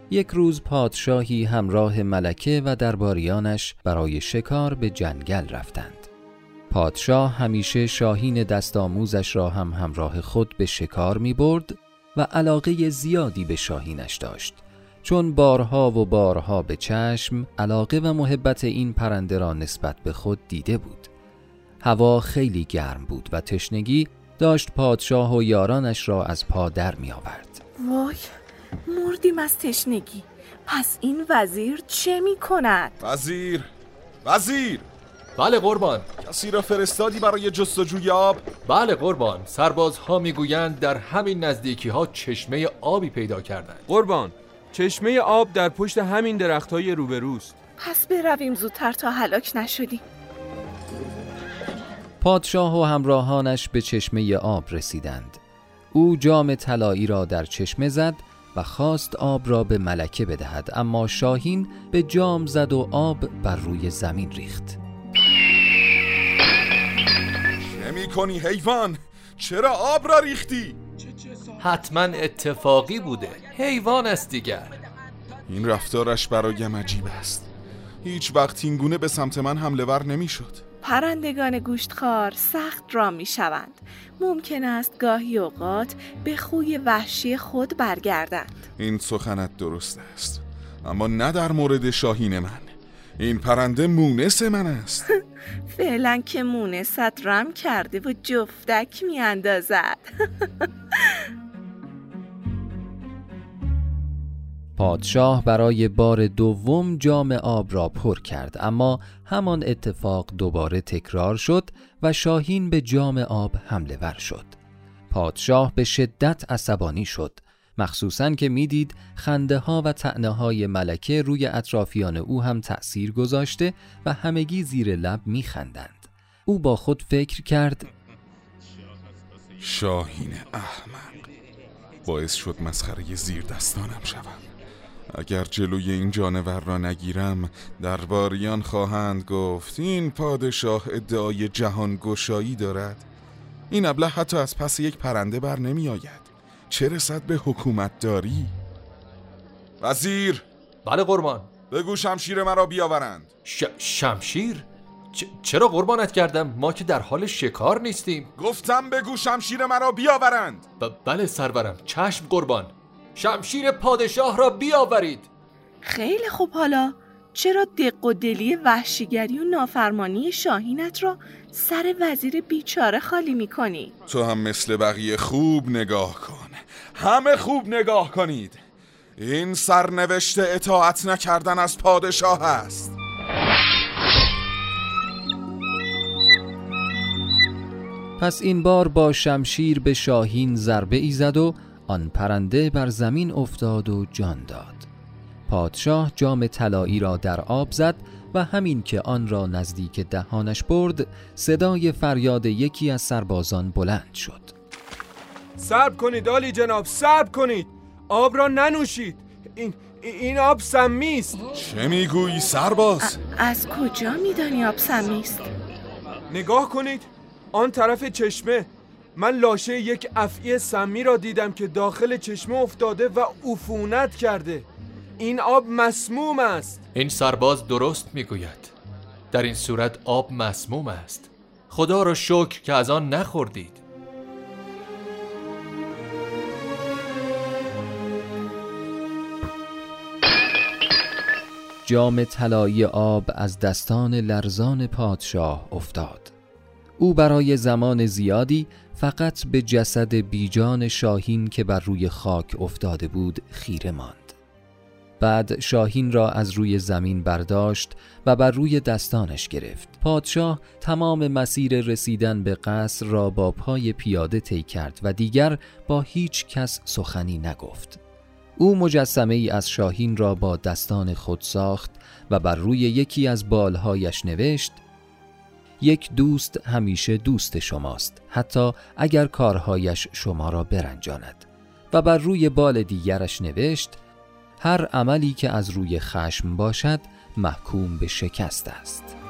یک روز پادشاهی همراه ملکه و درباریانش برای شکار به جنگل رفتند. پادشاه همیشه شاهین دستآموزش را هم همراه خود به شکار می برد و علاقه زیادی به شاهینش داشت، چون بارها و بارها به چشم علاقه و محبت این پرنده را نسبت به خود دیده بود. هوا خیلی گرم بود و تشنگی داشت پادشاه و یارانش را از پا در می آورد. وای، مردیم از تشنگی. پس این وزیر چه می کند؟ وزیر! بله قربان. کسی را فرستادی برای جستجوی آب؟ بله قربان، سربازها میگویند در همین نزدیکی ها چشمه آبی پیدا کردند. قربان، چشمه آب در پشت همین درختای روبروست. پس برویم زودتر تا هلاک نشدیم. پادشاه و همراهانش به چشمه آب رسیدند. او جام طلایی را در چشمه زد و خواست آب را به ملکه بدهد، اما شاهین به جام زد و آب بر روی زمین ریخت. چه می‌کنی حیوان؟ چرا آب را ریختی؟ حتما اتفاقی بوده، حیوان است دیگر. این رفتارش برایم عجیب است. هیچ وقت این گونه به سمت من حمله ور نمی‌شد. پرندگان گوشتخوار سخت رام می شوند. ممکن است گاهی اوقات به خوی وحشی خود برگردند. این سخنت درست است، اما نه در مورد شاهین من. این پرنده مونس من است. فعلا که مونست رم کرده و جفتک می اندازد. پادشاه برای بار دوم جام آب را پر کرد، اما همان اتفاق دوباره تکرار شد و شاهین به جام آب حمله ور شد. پادشاه به شدت عصبانی شد، مخصوصاً که میدید خنده ها و طعنه های ملکه روی اطرافیان او هم تأثیر گذاشته و همگی زیر لب میخندند. او با خود فکر کرد: شاهین احمق باعث شد مسخره زیر دستانم شوم. اگر جلوی این جانور را نگیرم، درباریان خواهند گفت این پادشاه ادعای جهان گشایی دارد. این ابله حتی از پس یک پرنده بر نمی آید، چه رسد به حکومت داری؟ وزیر! بله قربان. بگو شمشیر مرا بیاورند. شمشیر؟ چرا قربانت کردم؟ ما که در حال شکار نیستیم. گفتم بگو شمشیر مرا بیاورند. بله سرورم، چشم قربان. شمشیر پادشاه را بیاورید. خیلی خوب، حالا چرا دق و دلی وحشیگری و نافرمانی شاهینت را سر وزیر بیچاره خالی می‌کنی؟ تو هم مثل بقیه خوب نگاه کن. همه خوب نگاه کنید. این سرنوشت اطاعت نکردن از پادشاه است. پس این بار با شمشیر به شاهین ضربه ای زد و آن پرنده بر زمین افتاد و جان داد. پادشاه جام طلایی را در آب زد و همین که آن را نزدیک دهانش برد، صدای فریاد یکی از سربازان بلند شد. صبر کنید عالی جناب، صبر کنید. آب را ننوشید. این آب سمی است. چه میگویی سرباز؟ از کجا میدانی آب سمی است؟ نگاه کنید آن طرف چشمه. من لاشه یک افعی سمی را دیدم که داخل چشمه افتاده و عفونت کرده. این آب مسموم است. این سرباز درست میگوید. در این صورت آب مسموم است. خدا را شکر که از آن نخوردید. جام طلایی آب از دستان لرزان پادشاه افتاد. او برای زمان زیادی فقط به جسد بیجان شاهین که بر روی خاک افتاده بود خیره ماند. بعد شاهین را از روی زمین برداشت و بر روی دستانش گرفت. پادشاه تمام مسیر رسیدن به قصر را با پای پیاده طی کرد و دیگر با هیچ کس سخنی نگفت. او مجسمه ای از شاهین را با دستان خود ساخت و بر روی یکی از بالهایش نوشت: یک دوست همیشه دوست شماست، حتی اگر کارهایش شما را برنجاند. و بر روی بال دیگرش نوشت: هر عملی که از روی خشم باشد محکوم به شکست است.